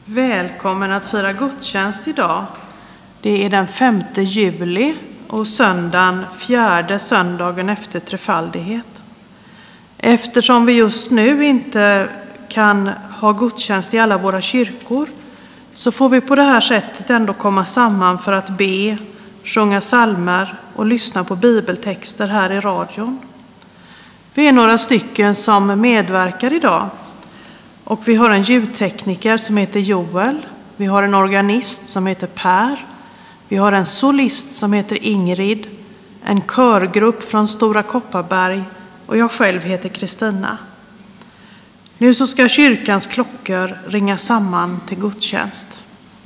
Välkommen att fira gudstjänst idag. Det är den 5 juli och söndagen, 4:e söndagen efter trefaldighet. Eftersom vi just nu inte kan ha gudstjänst i alla våra kyrkor så får vi på det här sättet ändå komma samman för att be, sjunga psalmer och lyssna på bibeltexter här i radion. Vi är några stycken som medverkar idag. Och vi har en ljudtekniker som heter Joel. Vi har en organist som heter Per. Vi har en solist som heter Ingrid. En körgrupp från Stora Kopparberg. Och jag själv heter Kristina. Nu så ska kyrkans klockor ringa samman till gudstjänst.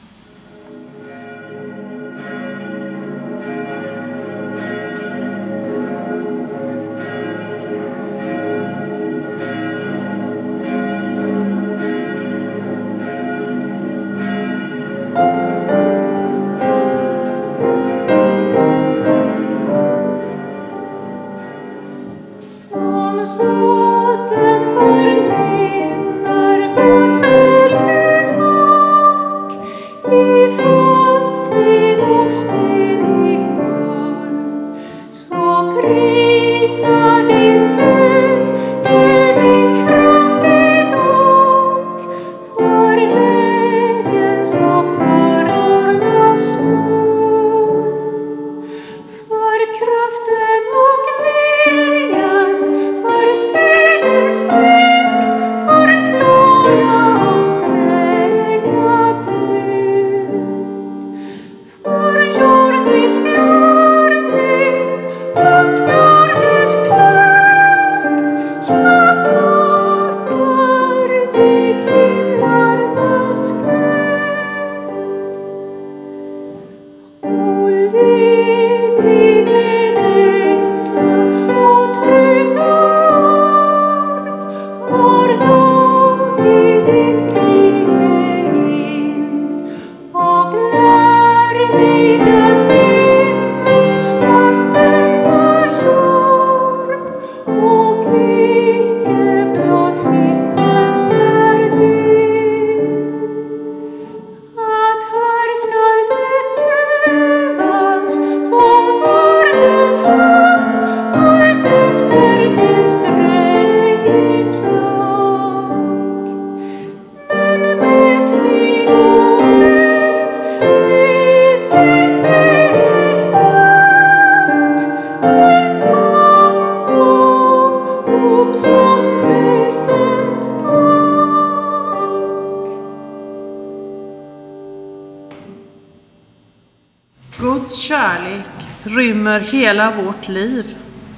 Guds kärlek rymmer hela vårt liv.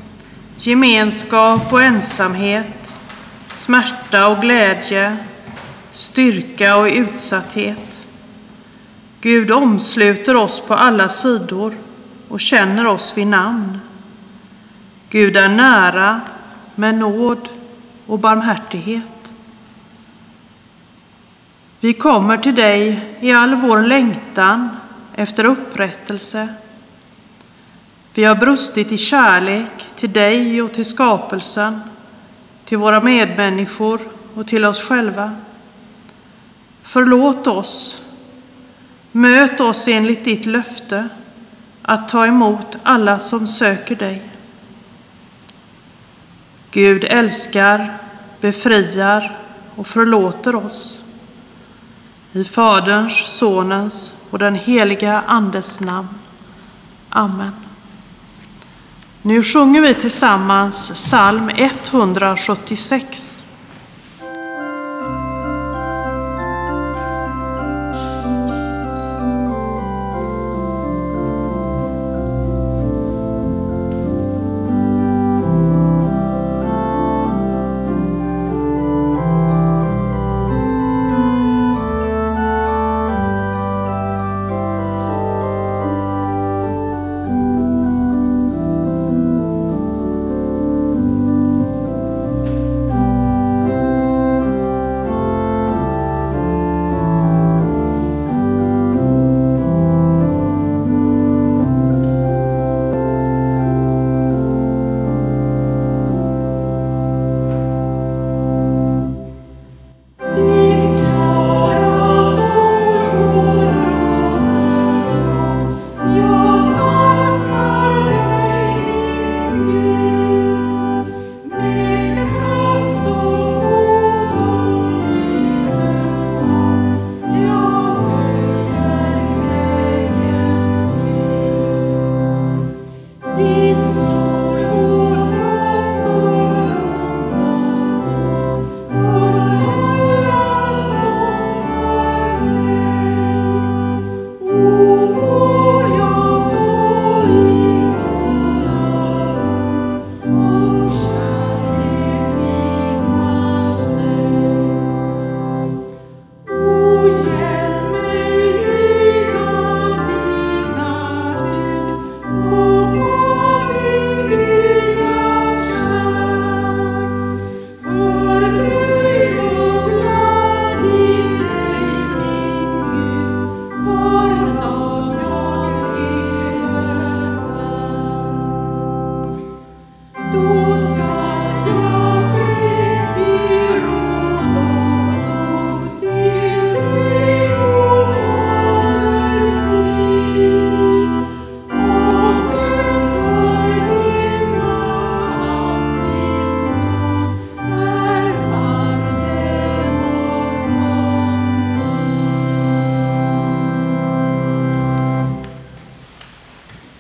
Gemenskap och ensamhet, smärta och glädje, styrka och utsatthet. Gud omsluter oss på alla sidor och känner oss vid namn. Gud är nära med nåd och barmhärtighet. Vi kommer till dig i all vår längtan efter upprättelse. Vi har brustit i kärlek till dig och till skapelsen, till våra medmänniskor och till oss själva. Förlåt oss. Möt oss enligt ditt löfte att ta emot alla som söker dig. Gud älskar, befriar och förlåter oss. I Faderns, Sonens och den heliga Andes namn. Amen. Nu sjunger vi tillsammans psalm 176.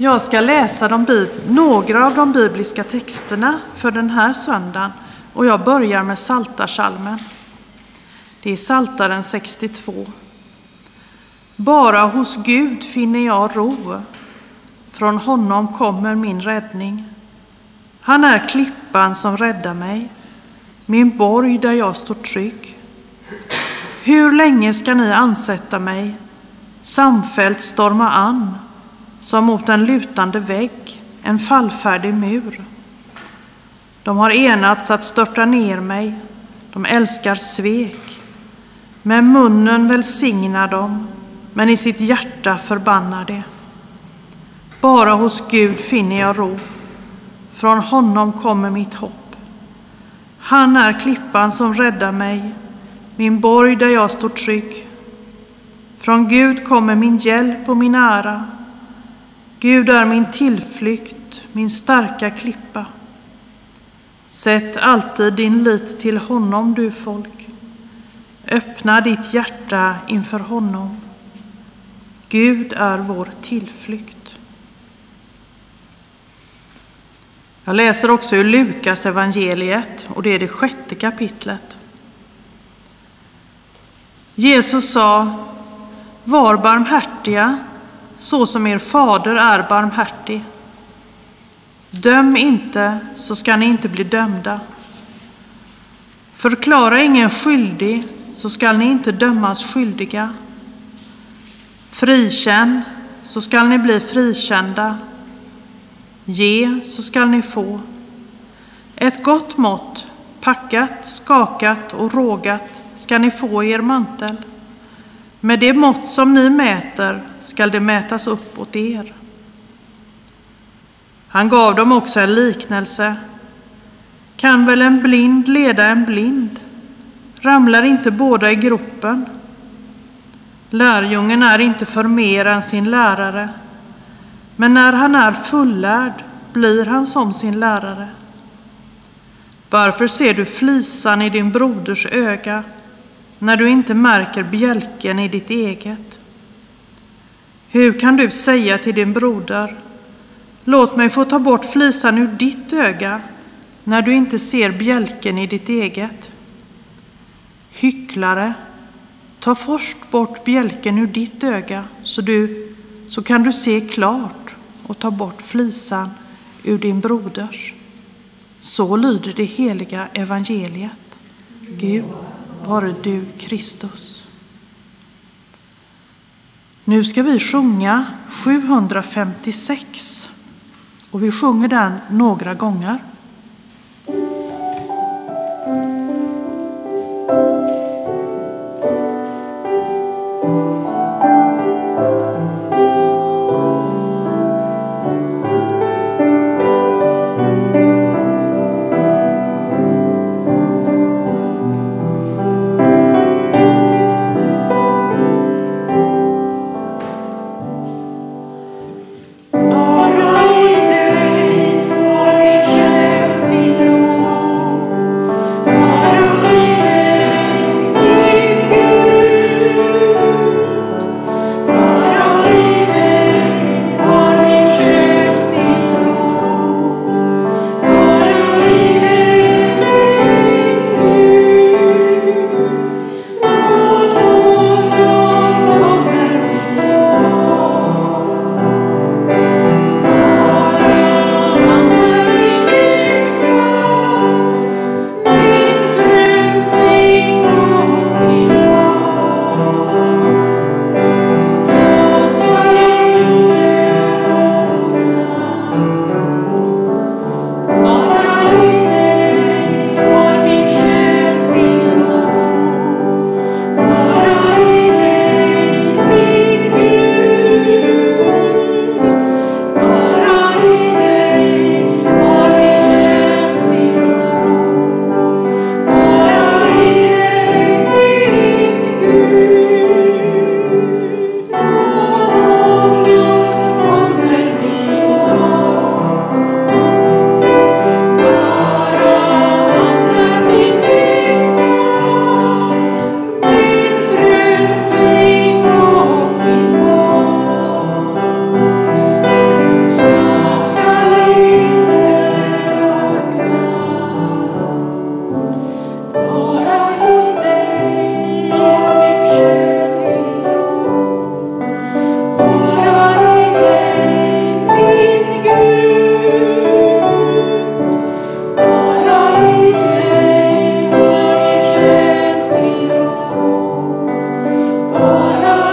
Jag ska läsa några av de bibliska texterna för den här söndagen och jag börjar med Psaltarpsalmen. Det är Psaltaren 62. Bara hos Gud finner jag ro. Från honom kommer min räddning. Han är klippan som räddar mig, min borg där jag står trygg. Hur länge ska ni ansätta mig, samfällt storma an, som mot en lutande vägg, en fallfärdig mur? De har enats att störta ner mig, de älskar svek. Med munnen välsignar de, men i sitt hjärta förbannar det. Bara hos Gud finner jag ro, från honom kommer mitt hopp. Han är klippan som räddar mig, min borg där jag står trygg. Från Gud kommer min hjälp och min ära. Gud är min tillflykt, min starka klippa. Sätt alltid din lit till honom, du folk. Öppna ditt hjärta inför honom. Gud är vår tillflykt. Jag läser också ur Lukas evangeliet och det är det 6:e kapitlet. Jesus sa: var barmhärtiga, så som er fader är barmhärtig. Döm inte, så ska ni inte bli dömda. Förklara ingen skyldig, så ska ni inte dömas skyldiga. Frikänn, så ska ni bli frikända. Ge, så ska ni få. Ett gott mått, packat, skakat och rågat, ska ni få i er mantel. Med det mått som ni mäter skall det mätas upp åt er. Han gav dem också en liknelse. Kan väl en blind leda en blind? Ramlar inte båda i gropen? Lärjungen är inte för mer än sin lärare, men när han är fullärd blir han som sin lärare. Varför ser du flisan i din broders öga, när du inte märker bjälken i ditt eget? Hur kan du säga till din broder: låt mig få ta bort flisan ur ditt öga, när du inte ser bjälken i ditt eget? Hycklare, ta först bort bjälken ur ditt öga, så kan du se klart och ta bort flisan ur din broders. Så lyder det heliga evangeliet. Gud, vare du Kristus. Nu ska vi sjunga 756 och vi sjunger den några gånger.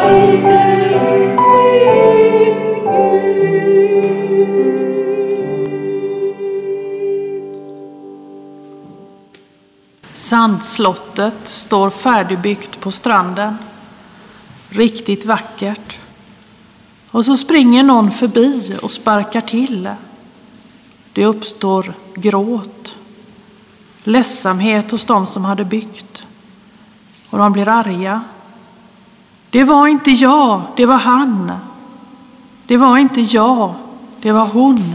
Sandslottet står färdigbyggt på stranden. Riktigt vackert. Och så springer någon förbi och sparkar till. Det uppstår gråt. Ledsamhet hos de som hade byggt. Och de blir arga. Det var inte jag, det var han. Det var inte jag, det var hon.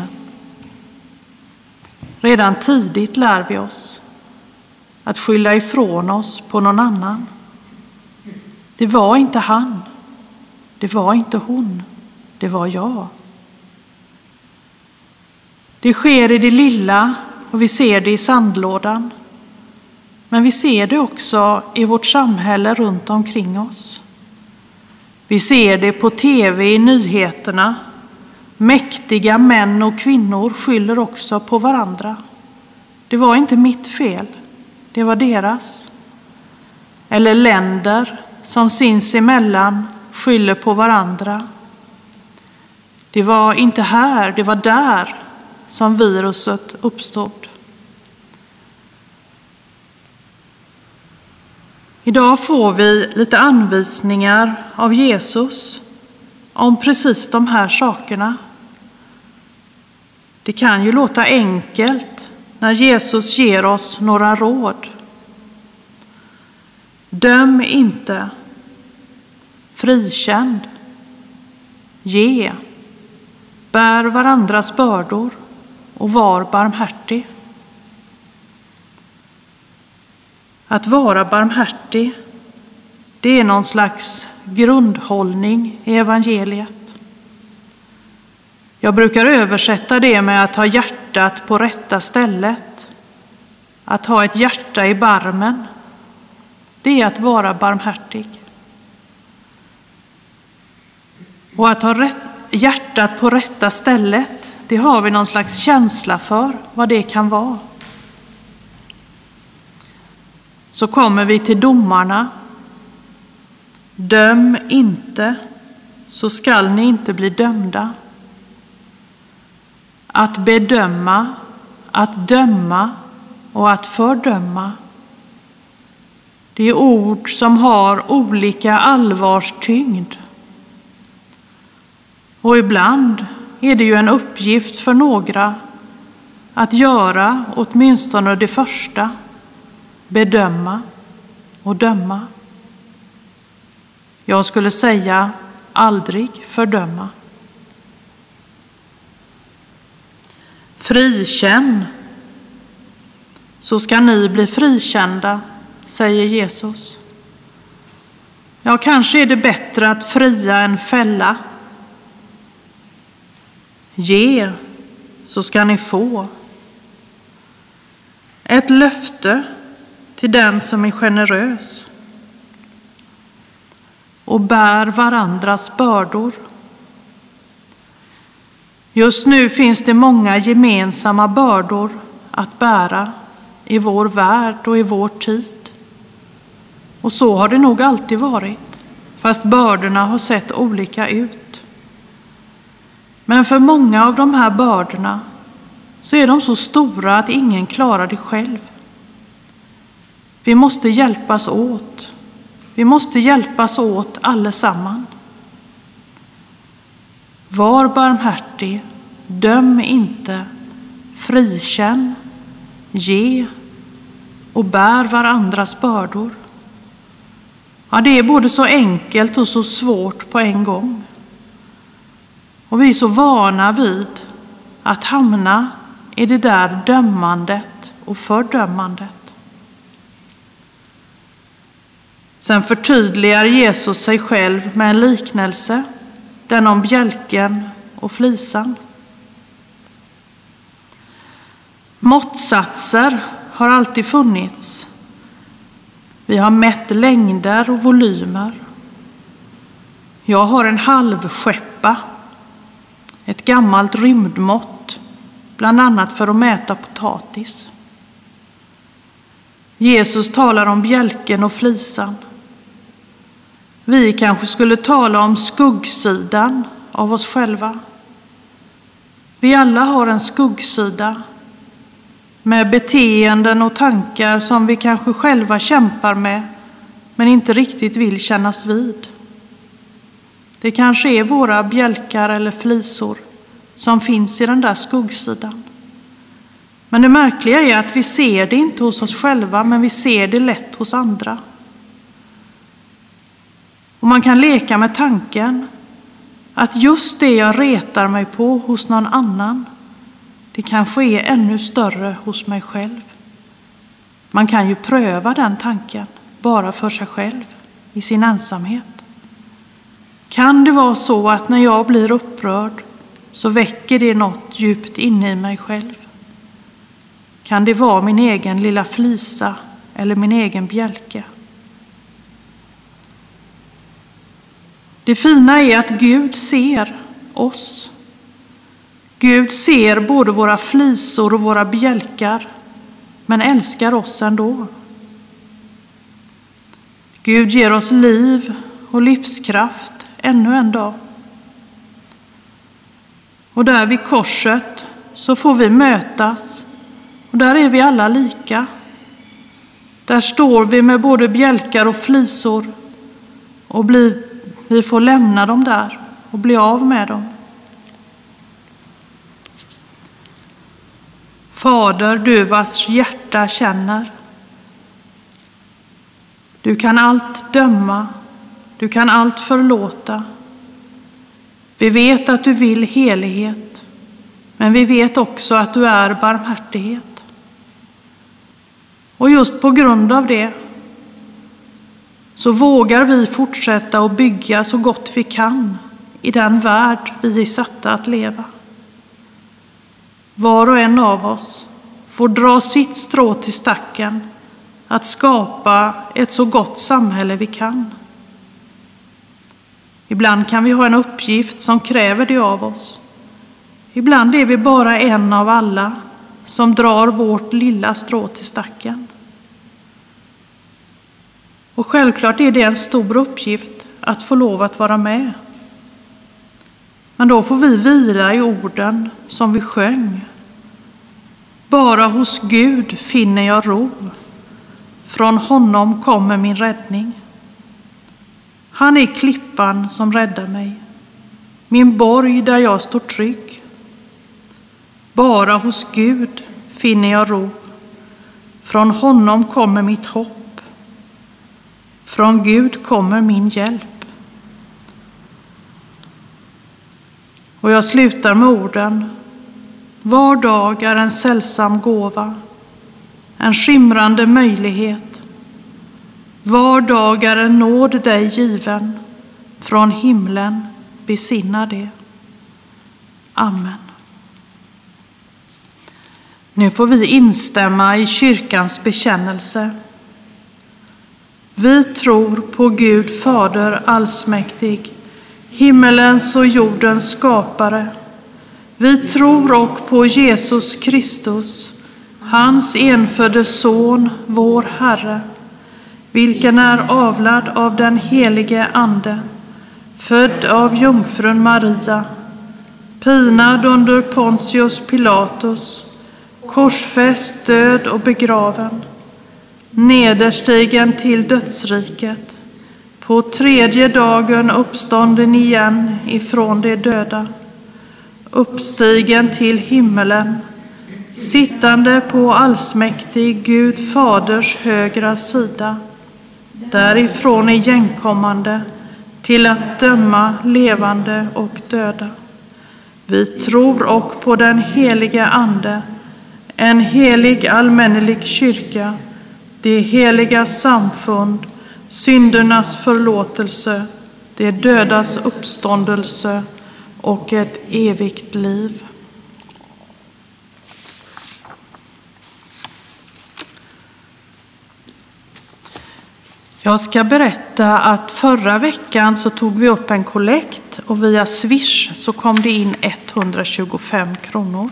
Redan tidigt lär vi oss att skylla ifrån oss på någon annan. Det var inte han. Det var inte hon. Det var jag. Det sker i det lilla och vi ser det i sandlådan. Men vi ser det också i vårt samhälle runt omkring oss. Vi ser det på tv i nyheterna. Mäktiga män och kvinnor skyller också på varandra. Det var inte mitt fel. Det var deras. Eller länder som sinsemellan skyller på varandra. Det var inte här, det var där som viruset uppstod. Idag får vi lite anvisningar av Jesus om precis de här sakerna. Det kan ju låta enkelt när Jesus ger oss några råd. Döm inte. Frikänd. Ge. Bär varandras bördor och var barmhärtig. Att vara barmhärtig, det är någon slags grundhållning i evangeliet. Jag brukar översätta det med att ha hjärtat på rätta stället. Att ha ett hjärta i barmen, det är att vara barmhärtig. Och att ha hjärtat på rätta stället, det har vi någon slags känsla för vad det kan vara. Så kommer vi till domarna. Döm inte, så skall ni inte bli dömda. Att bedöma, att döma och att fördöma. Det är ord som har olika allvarstyngd. Och ibland är det ju en uppgift för några att göra åtminstone det första. Bedöma och döma. Jag skulle säga aldrig fördöma. Frikänn, så ska ni bli frikända, säger Jesus. Ja, kanske är det bättre att fria än fälla. Ge, så ska ni få. Ett löfte till den som är generös. Och bär varandras bördor. Just nu finns det många gemensamma bördor att bära i vår värld och i vår tid. Och så har det nog alltid varit, fast bördorna har sett olika ut. Men för många av de här bördorna så är de så stora att ingen klarar det själv. Vi måste hjälpas åt. Vi måste hjälpas åt allesamman. Var barmhärtig, döm inte, frikänn, ge och bär varandras bördor. Ja, det är både så enkelt och så svårt på en gång. Och vi är så vana vid att hamna i det där dömandet och fördömandet. Sen förtydligar Jesus sig själv med en liknelse, den om bjälken och flisan. Måttsatser har alltid funnits. Vi har mätt längder och volymer. Jag har en halvskeppa, ett gammalt rymdmått, bland annat för att mäta potatis. Jesus talar om bjälken och flisan. Vi kanske skulle tala om skuggsidan av oss själva. Vi alla har en skuggsida med beteenden och tankar som vi kanske själva kämpar med men inte riktigt vill kännas vid. Det kanske är våra bjälkar eller flisor som finns i den där skuggsidan. Men det märkliga är att vi ser det inte hos oss själva, men vi ser det lätt hos andra. Och man kan leka med tanken att just det jag retar mig på hos någon annan, det kanske är ännu större hos mig själv. Man kan ju pröva den tanken bara för sig själv i sin ensamhet. Kan det vara så att när jag blir upprörd så väcker det något djupt inne i mig själv? Kan det vara min egen lilla flisa eller min egen bjälke? Det fina är att Gud ser oss. Gud ser både våra flisor och våra bjälkar, men älskar oss ändå. Gud ger oss liv och livskraft ännu en dag. Och där vid korset så får vi mötas, och där är vi alla lika. Där står vi med både bjälkar och flisor, och vi får lämna dem där och bli av med dem. Fader, du vars hjärta känner. Du kan allt döma, du kan allt förlåta. Vi vet att du vill helighet, men vi vet också att du är barmhärtighet. Och just på grund av det så vågar vi fortsätta att bygga så gott vi kan i den värld vi är satta att leva. Var och en av oss får dra sitt strå till stacken att skapa ett så gott samhälle vi kan. Ibland kan vi ha en uppgift som kräver det av oss. Ibland är vi bara en av alla som drar vårt lilla strå till stacken. Och självklart är det en stor uppgift att få lov att vara med. Men då får vi vila i orden som vi sjöng. Bara hos Gud finner jag ro. Från honom kommer min räddning. Han är klippan som räddar mig. Min borg där jag står trygg. Bara hos Gud finner jag ro. Från honom kommer mitt hopp. Från Gud kommer min hjälp. Och jag slutar med orden. Var dag är en sällsam gåva. En skimrande möjlighet. Var dag är en nåd dig given. Från himlen besinna det. Amen. Nu får vi instämma i kyrkans bekännelse. Vi tror på Gud Fader allsmäktig, himmelens och jordens skapare. Vi tror och på Jesus Kristus, hans enfödde son, vår Herre, vilken är avlad av den helige Ande, född av jungfrun Maria, pinad under Pontius Pilatus, korsfäst, död och begraven, nederstigen till dödsriket, på tredje dagen uppstånden igen ifrån de döda, uppstigen till himmelen, sittande på allsmäktig Gud Faders högra sida, därifrån igenkommande till att döma levande och döda. Vi tror och på den helige Ande, en helig allmännelig kyrka, det heliga samfund, syndernas förlåtelse, det dödas uppståndelse och ett evigt liv. Jag ska berätta att förra veckan så tog vi upp en kollekt och via Swish så kom det in 125 kronor.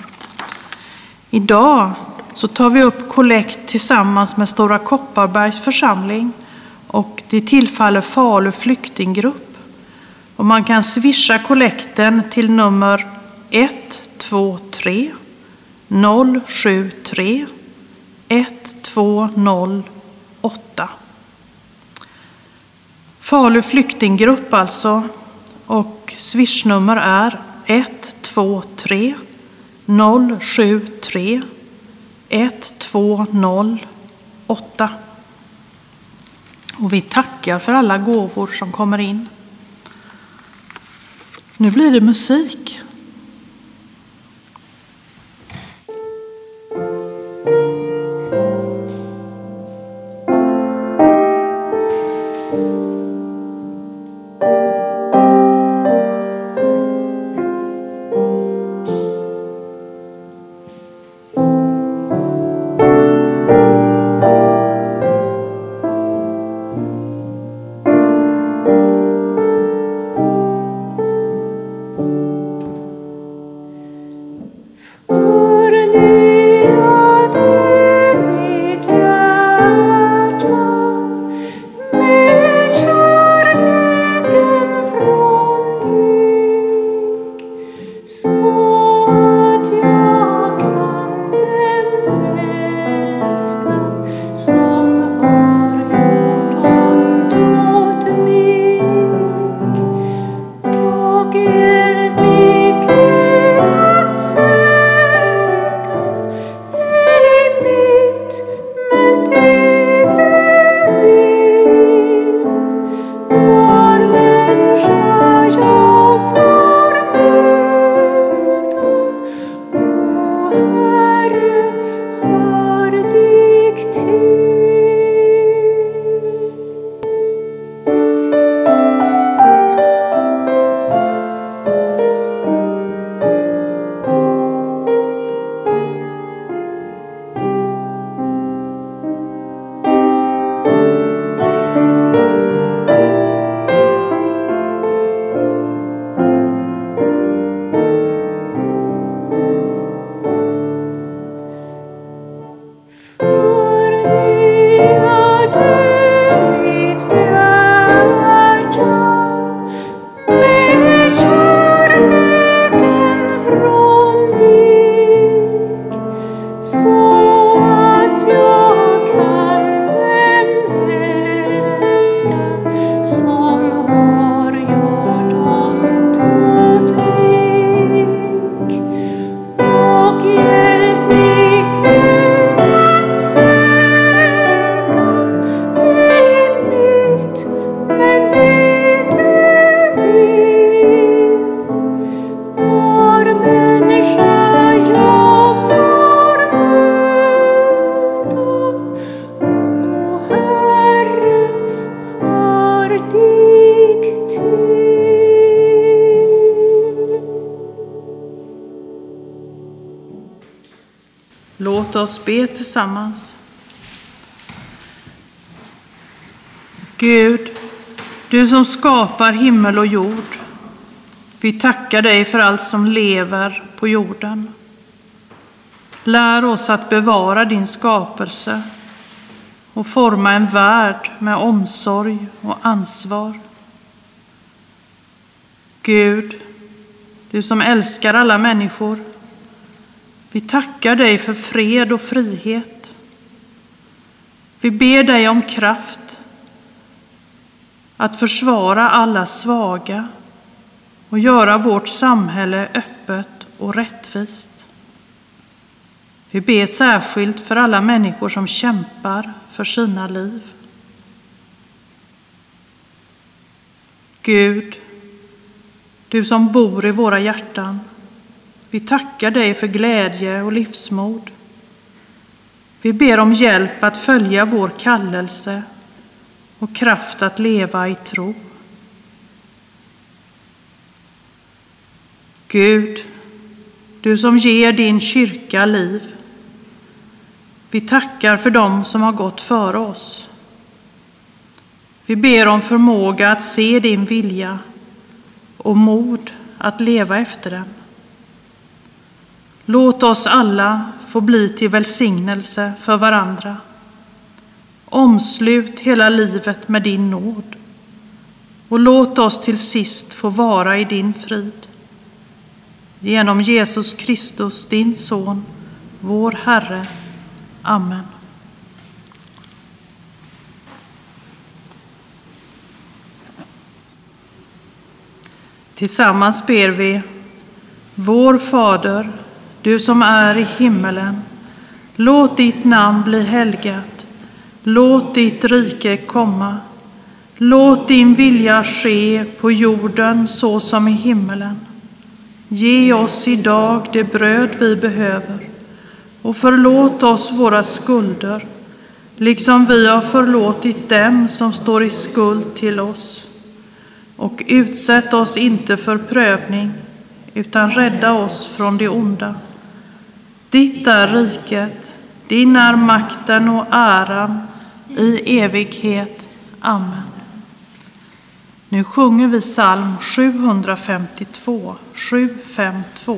Idag så tar vi upp kollekt tillsammans med Stora Kopparbergs församling och det tillfaller Falu flyktinggrupp. Och man kan swisha kollekten till nummer 123 073 1208. Falu flyktinggrupp alltså, och swishnummer är 123 073 1208. Och vi tackar för alla gåvor som kommer in. Nu blir det musik. Låt oss be tillsammans. Gud, du som skapar himmel och jord, vi tackar dig för allt som lever på jorden. Lär oss att bevara din skapelse och forma en värld med omsorg och ansvar. Gud, du som älskar alla människor, vi tackar dig för fred och frihet. Vi ber dig om kraft att försvara alla svaga och göra vårt samhälle öppet och rättvist. Vi ber särskilt för alla människor som kämpar för sina liv. Gud, du som bor i våra hjärtan, vi tackar dig för glädje och livsmod. Vi ber om hjälp att följa vår kallelse och kraft att leva i tro. Gud, du som ger din kyrka liv, vi tackar för dem som har gått före oss. Vi ber om förmåga att se din vilja och mod att leva efter den. Låt oss alla få bli till välsignelse för varandra. Omslut hela livet med din nåd och låt oss till sist få vara i din frid. Genom Jesus Kristus, din son, vår Herre. Amen. Tillsammans ber vi: Vår Fader, du som är i himmelen. Låt ditt namn bli helgat. Låt ditt rike komma. Låt din vilja ske på jorden så som i himmelen. Ge oss idag det bröd vi behöver och förlåt oss våra skulder, liksom vi har förlåtit dem som står i skuld till oss. Och utsätt oss inte för prövning, utan rädda oss från det onda. Ditt är riket, din är makten och äran i evighet. Amen. Nu sjunger vi psalm 752, 752.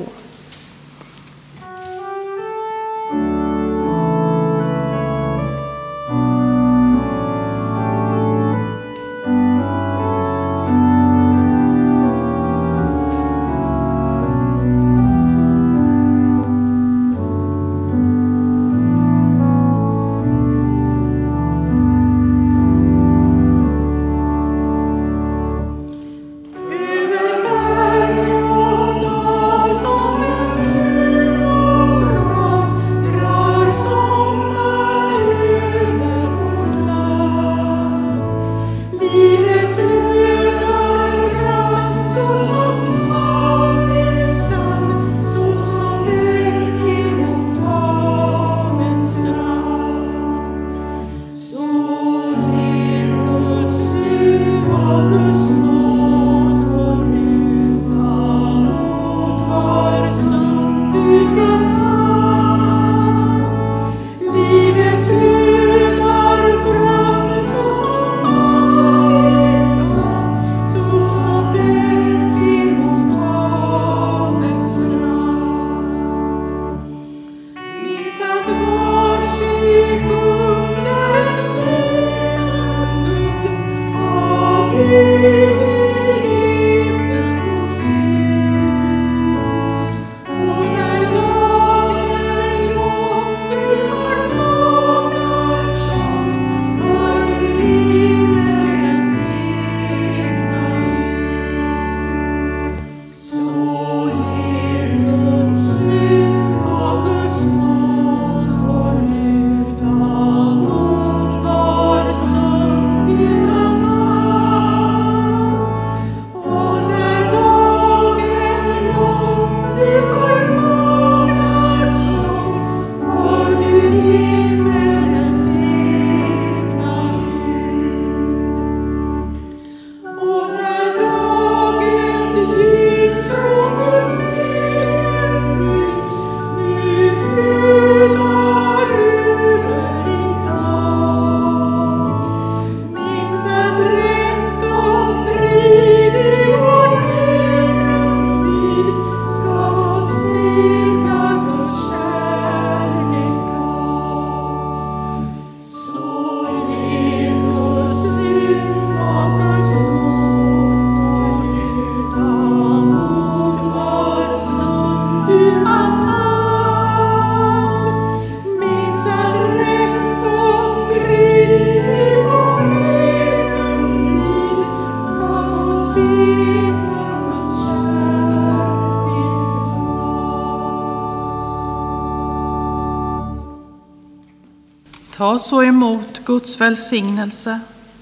Ta så emot Guds välsignelse.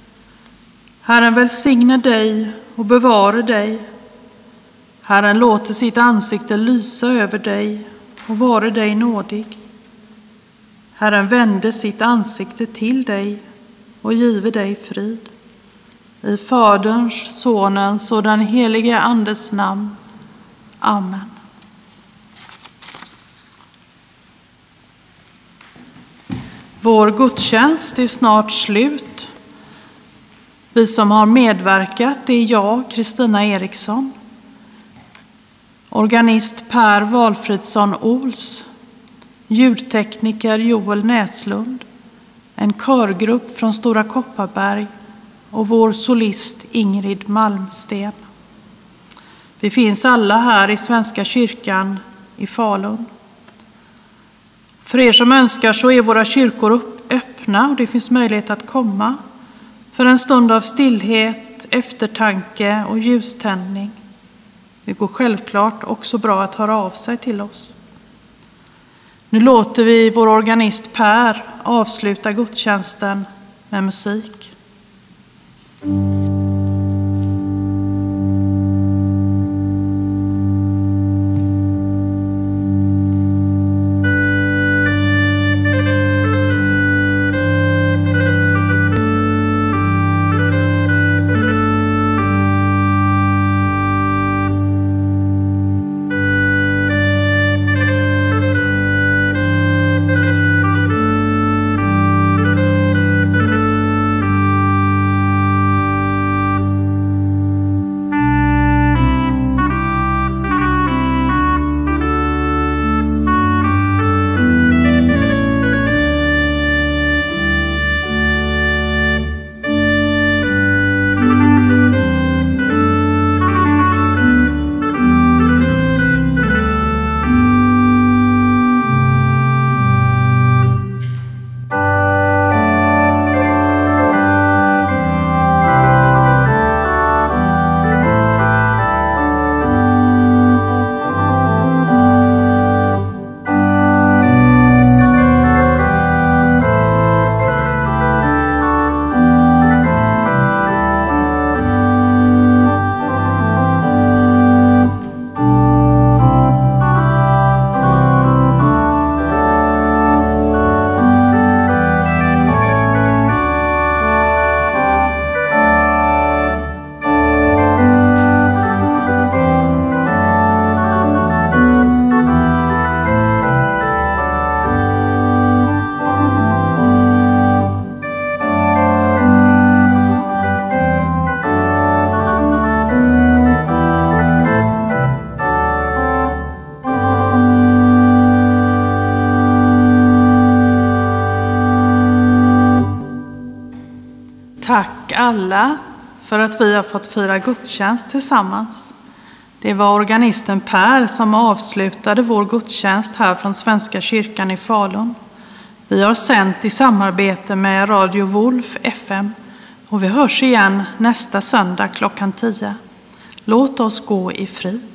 Herren välsigne dig och bevare dig. Herren låter sitt ansikte lysa över dig och vare dig nådig. Herren vände sitt ansikte till dig och give dig frid. I Faderns, Sonens och den helige Andes namn. Amen. Vår gudstjänst är snart slut. Vi som har medverkat är jag, Kristina Eriksson, organist Per Valfridsson Ols, ljudtekniker Joel Näslund, en körgrupp från Stora Kopparberg och vår solist Ingrid Malmsten. Vi finns alla här i Svenska kyrkan i Falun. För er som önskar så är våra kyrkor öppna och det finns möjlighet att komma för en stund av stillhet, eftertanke och ljuständning. Det går självklart också bra att höra av sig till oss. Nu låter vi vår organist Per avsluta gudstjänsten med musik. Tack alla för att vi har fått fira gudstjänst tillsammans. Det var organisten Per som avslutade vår gudstjänst här från Svenska kyrkan i Falun. Vi har sänt i samarbete med Radio Wolf FM och vi hörs igen nästa söndag klockan 10. Låt oss gå i frid.